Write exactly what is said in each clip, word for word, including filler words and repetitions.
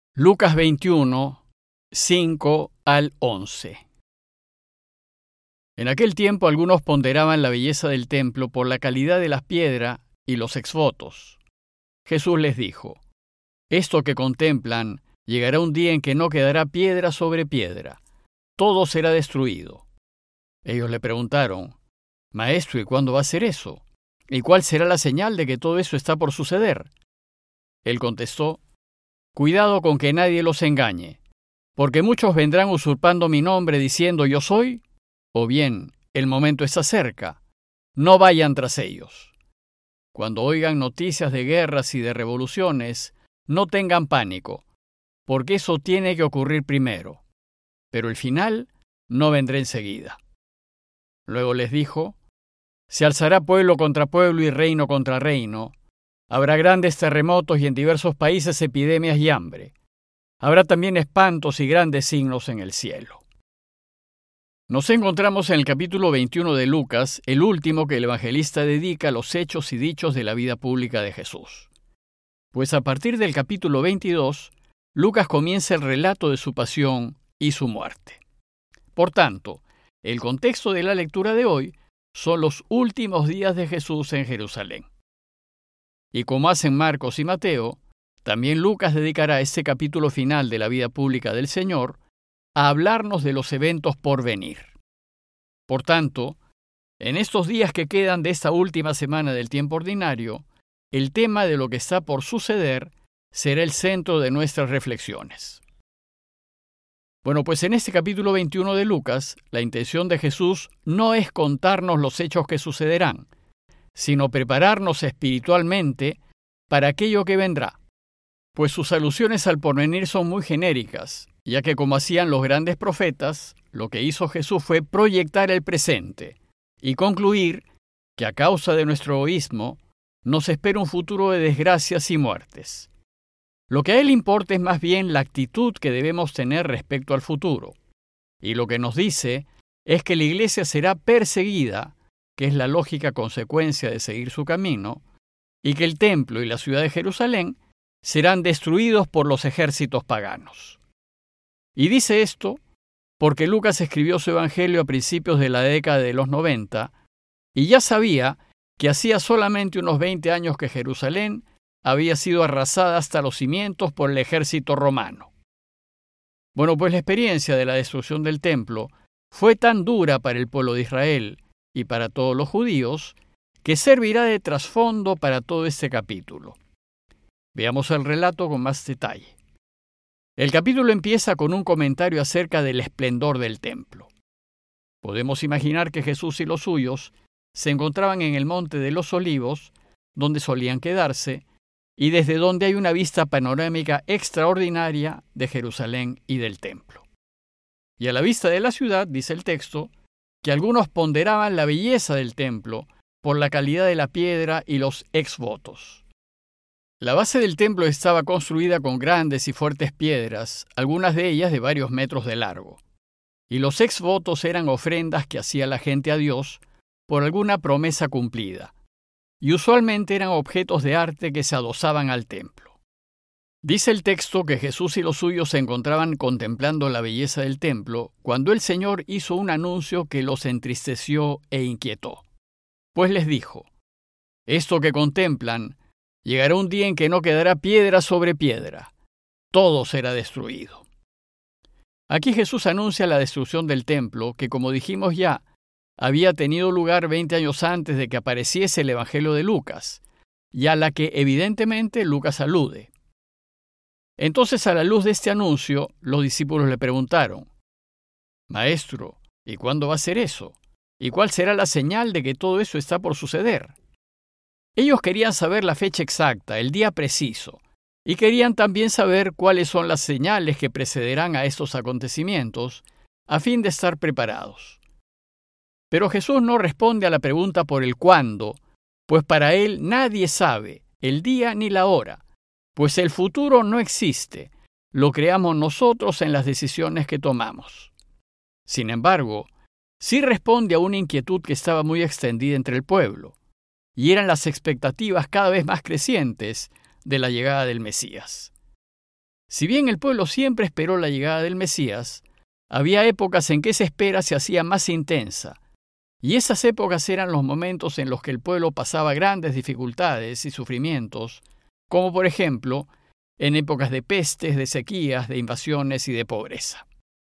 Lucas veintiuno, cinco al once. En aquel tiempo algunos ponderaban la belleza del templo por la calidad de la piedra y los exvotos. Jesús les dijo: Esto que contemplan, llegará un día en que no quedará piedra sobre piedra, todo será destruido. Ellos le preguntaron: Maestro, ¿y cuándo va a ser eso? ¿Y cuál será la señal de que todo eso está por suceder? Él contestó: Cuidado con que nadie los engañe, porque muchos vendrán usurpando mi nombre diciendo yo soy, o bien el momento está cerca. No vayan tras ellos. Cuando oigan noticias de guerras y de revoluciones, no tengan pánico, porque eso tiene que ocurrir primero, pero el final no vendrá enseguida. Luego les dijo: Se alzará pueblo contra pueblo y reino contra reino. Habrá grandes terremotos y en diversos países epidemias y hambre. Habrá también espantos y grandes signos en el cielo. Nos encontramos en el capítulo veintiuno de Lucas, el último que el evangelista dedica a los hechos y dichos de la vida pública de Jesús. Pues a partir del capítulo veintidós, Lucas comienza el relato de su pasión y su muerte. Por tanto, el contexto de la lectura de hoy son los últimos días de Jesús en Jerusalén. Y como hacen Marcos y Mateo, también Lucas dedicará este capítulo final de la vida pública del Señor a hablarnos de los eventos por venir. Por tanto, en estos días que quedan de esta última semana del tiempo ordinario, el tema de lo que está por suceder será el centro de nuestras reflexiones. Bueno, pues en este capítulo veintiuno de Lucas, la intención de Jesús no es contarnos los hechos que sucederán, sino prepararnos espiritualmente para aquello que vendrá, pues sus alusiones al porvenir son muy genéricas, ya que como hacían los grandes profetas, lo que hizo Jesús fue proyectar el presente y concluir que a causa de nuestro egoísmo nos espera un futuro de desgracias y muertes. Lo que a él importa es más bien la actitud que debemos tener respecto al futuro, y lo que nos dice es que la iglesia será perseguida, que es la lógica consecuencia de seguir su camino, y que el templo y la ciudad de Jerusalén serán destruidos por los ejércitos paganos. Y dice esto porque Lucas escribió su evangelio a principios de la década de los noventa y ya sabía que hacía solamente unos veinte años que Jerusalén había sido arrasada hasta los cimientos por el ejército romano. Bueno, pues la experiencia de la destrucción del templo fue tan dura para el pueblo de Israel y para todos los judíos, que servirá de trasfondo para todo este capítulo. Veamos el relato con más detalle. El capítulo empieza con un comentario acerca del esplendor del templo. Podemos imaginar que Jesús y los suyos se encontraban en el Monte de los Olivos, donde solían quedarse, y desde donde hay una vista panorámica extraordinaria de Jerusalén y del templo. Y a la vista de la ciudad, dice el texto, que algunos ponderaban la belleza del templo por la calidad de la piedra y los exvotos. La base del templo estaba construida con grandes y fuertes piedras, algunas de ellas de varios metros de largo, y los exvotos eran ofrendas que hacía la gente a Dios por alguna promesa cumplida, y usualmente eran objetos de arte que se adosaban al templo. Dice el texto que Jesús y los suyos se encontraban contemplando la belleza del templo cuando el Señor hizo un anuncio que los entristeció e inquietó. Pues les dijo: Esto que contemplan, llegará un día en que no quedará piedra sobre piedra, todo será destruido. Aquí Jesús anuncia la destrucción del templo que, como dijimos ya, había tenido lugar veinte años antes de que apareciese el Evangelio de Lucas, y a la que evidentemente Lucas alude. Entonces, a la luz de este anuncio, los discípulos le preguntaron: Maestro, ¿y cuándo va a ser eso? ¿Y cuál será la señal de que todo eso está por suceder? Ellos querían saber la fecha exacta, el día preciso, y querían también saber cuáles son las señales que precederán a estos acontecimientos, a fin de estar preparados. Pero Jesús no responde a la pregunta por el cuándo, pues para él nadie sabe el día ni la hora, pues el futuro no existe, lo creamos nosotros en las decisiones que tomamos. Sin embargo, sí responde a una inquietud que estaba muy extendida entre el pueblo, y eran las expectativas cada vez más crecientes de la llegada del Mesías. Si bien el pueblo siempre esperó la llegada del Mesías, había épocas en que esa espera se hacía más intensa, y esas épocas eran los momentos en los que el pueblo pasaba grandes dificultades y sufrimientos, como por ejemplo, en épocas de pestes, de sequías, de invasiones y de pobreza.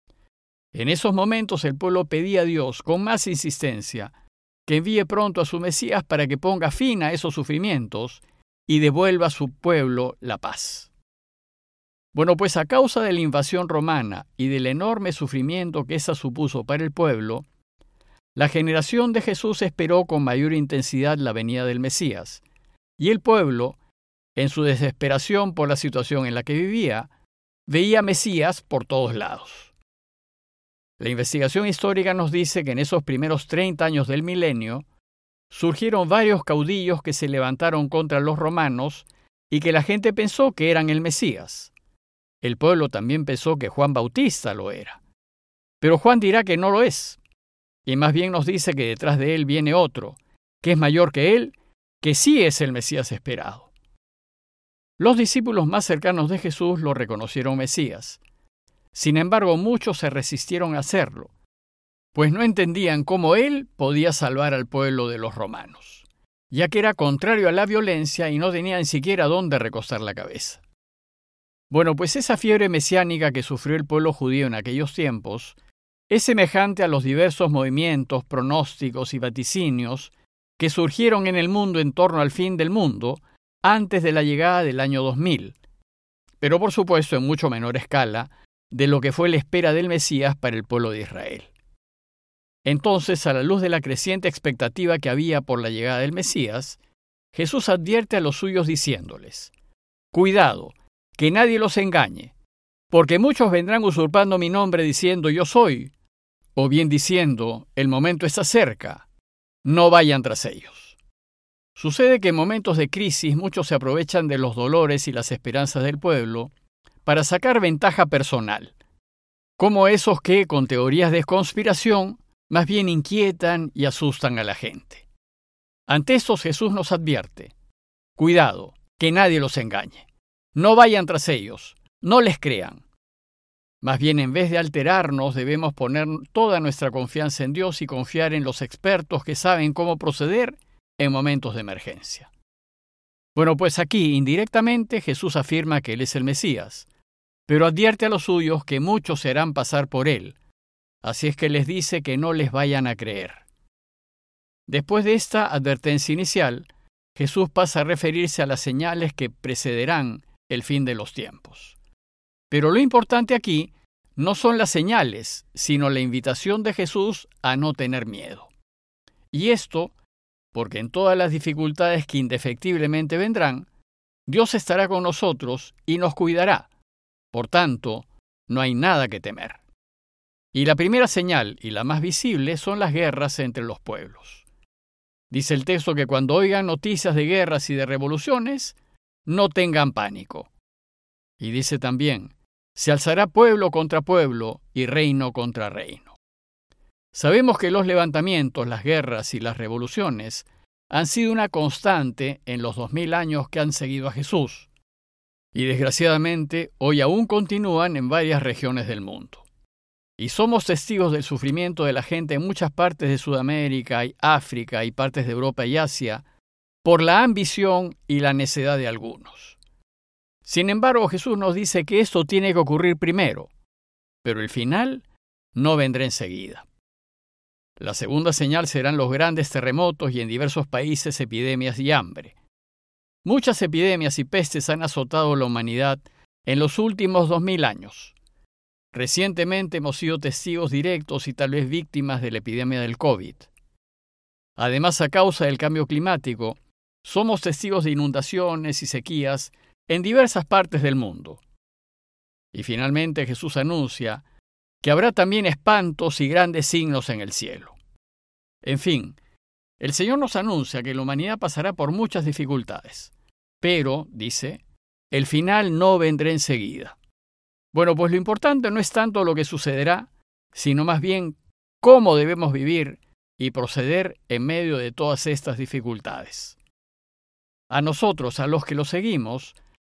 En esos momentos el pueblo pedía a Dios con más insistencia que envíe pronto a su Mesías para que ponga fin a esos sufrimientos y devuelva a su pueblo la paz. Bueno, pues a causa de la invasión romana y del enorme sufrimiento que esa supuso para el pueblo, la generación de Jesús esperó con mayor intensidad la venida del Mesías, y el pueblo, en su desesperación por la situación en la que vivía, veía Mesías por todos lados. La investigación histórica nos dice que en esos primeros treinta años del milenio surgieron varios caudillos que se levantaron contra los romanos y que la gente pensó que eran el Mesías. El pueblo también pensó que Juan Bautista lo era. Pero Juan dirá que no lo es, y más bien nos dice que detrás de él viene otro, que es mayor que él, que sí es el Mesías esperado. Los discípulos más cercanos de Jesús lo reconocieron Mesías. Sin embargo, muchos se resistieron a hacerlo, pues no entendían cómo él podía salvar al pueblo de los romanos, ya que era contrario a la violencia y no tenía ni siquiera dónde recostar la cabeza. Bueno, pues esa fiebre mesiánica que sufrió el pueblo judío en aquellos tiempos es semejante a los diversos movimientos, pronósticos y vaticinios que surgieron en el mundo en torno al fin del mundo antes de la llegada del año dos mil, pero por supuesto en mucho menor escala de lo que fue la espera del Mesías para el pueblo de Israel. Entonces, a la luz de la creciente expectativa que había por la llegada del Mesías, Jesús advierte a los suyos diciéndoles: «Cuidado, que nadie los engañe, porque muchos vendrán usurpando mi nombre diciendo yo soy, o bien diciendo el momento está cerca, no vayan tras ellos». Sucede que en momentos de crisis muchos se aprovechan de los dolores y las esperanzas del pueblo para sacar ventaja personal, como esos que, con teorías de conspiración, más bien inquietan y asustan a la gente. Ante estos Jesús nos advierte: cuidado, que nadie los engañe. No vayan tras ellos, no les crean. Más bien, en vez de alterarnos, debemos poner toda nuestra confianza en Dios y confiar en los expertos que saben cómo proceder en momentos de emergencia. Bueno, pues aquí, indirectamente, Jesús afirma que Él es el Mesías, pero advierte a los suyos que muchos se harán pasar por Él, así es que les dice que no les vayan a creer. Después de esta advertencia inicial, Jesús pasa a referirse a las señales que precederán el fin de los tiempos. Pero lo importante aquí no son las señales, sino la invitación de Jesús a no tener miedo. Y esto, porque en todas las dificultades que indefectiblemente vendrán, Dios estará con nosotros y nos cuidará. Por tanto, no hay nada que temer. Y la primera señal, y la más visible, son las guerras entre los pueblos. Dice el texto que cuando oigan noticias de guerras y de revoluciones, no tengan pánico. Y dice también: se alzará pueblo contra pueblo y reino contra reino. Sabemos que los levantamientos, las guerras y las revoluciones han sido una constante en los dos mil años que han seguido a Jesús. Y desgraciadamente hoy aún continúan en varias regiones del mundo. Y somos testigos del sufrimiento de la gente en muchas partes de Sudamérica y África y partes de Europa y Asia por la ambición y la necedad de algunos. Sin embargo, Jesús nos dice que esto tiene que ocurrir primero, pero el final no vendrá enseguida. La segunda señal serán los grandes terremotos y en diversos países epidemias y hambre. Muchas epidemias y pestes han azotado a la humanidad en los últimos dos mil años. Recientemente hemos sido testigos directos y tal vez víctimas de la epidemia del COVID. Además, a causa del cambio climático, somos testigos de inundaciones y sequías en diversas partes del mundo. Y finalmente Jesús anuncia que habrá también espantos y grandes signos en el cielo. En fin, el Señor nos anuncia que la humanidad pasará por muchas dificultades, pero, dice, el final no vendrá enseguida. Bueno, pues lo importante no es tanto lo que sucederá, sino más bien cómo debemos vivir y proceder en medio de todas estas dificultades. A nosotros, a los que lo seguimos,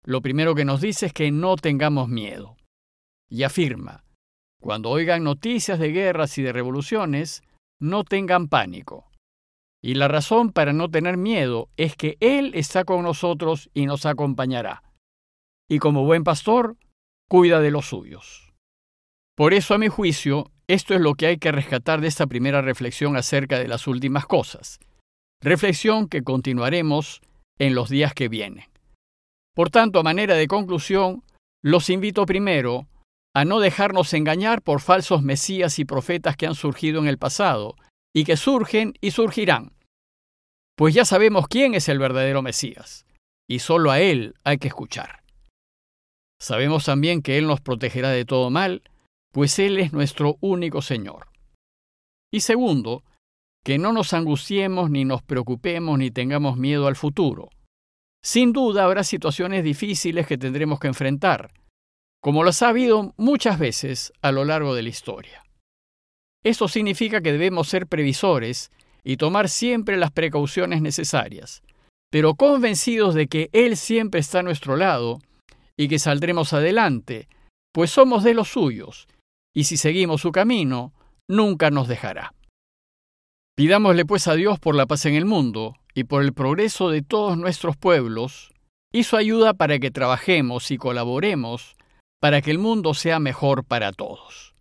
lo primero que nos dice es que no tengamos miedo. Y afirma, cuando oigan noticias de guerras y de revoluciones, no tengan pánico. Y la razón para no tener miedo es que Él está con nosotros y nos acompañará. Y como buen pastor, cuida de los suyos. Por eso, a mi juicio, esto es lo que hay que rescatar de esta primera reflexión acerca de las últimas cosas. Reflexión que continuaremos en los días que vienen. Por tanto, a manera de conclusión, los invito primero a no dejarnos engañar por falsos mesías y profetas que han surgido en el pasado y que surgen y surgirán. Pues ya sabemos quién es el verdadero Mesías, y solo a Él hay que escuchar. Sabemos también que Él nos protegerá de todo mal, pues Él es nuestro único Señor. Y segundo, que no nos angustiemos, ni nos preocupemos, ni tengamos miedo al futuro. Sin duda habrá situaciones difíciles que tendremos que enfrentar, como las ha habido muchas veces a lo largo de la historia. Esto significa que debemos ser previsores y tomar siempre las precauciones necesarias, pero convencidos de que Él siempre está a nuestro lado y que saldremos adelante, pues somos de los suyos, y si seguimos su camino, nunca nos dejará. Pidámosle pues a Dios por la paz en el mundo y por el progreso de todos nuestros pueblos, y su ayuda para que trabajemos y colaboremos para que el mundo sea mejor para todos.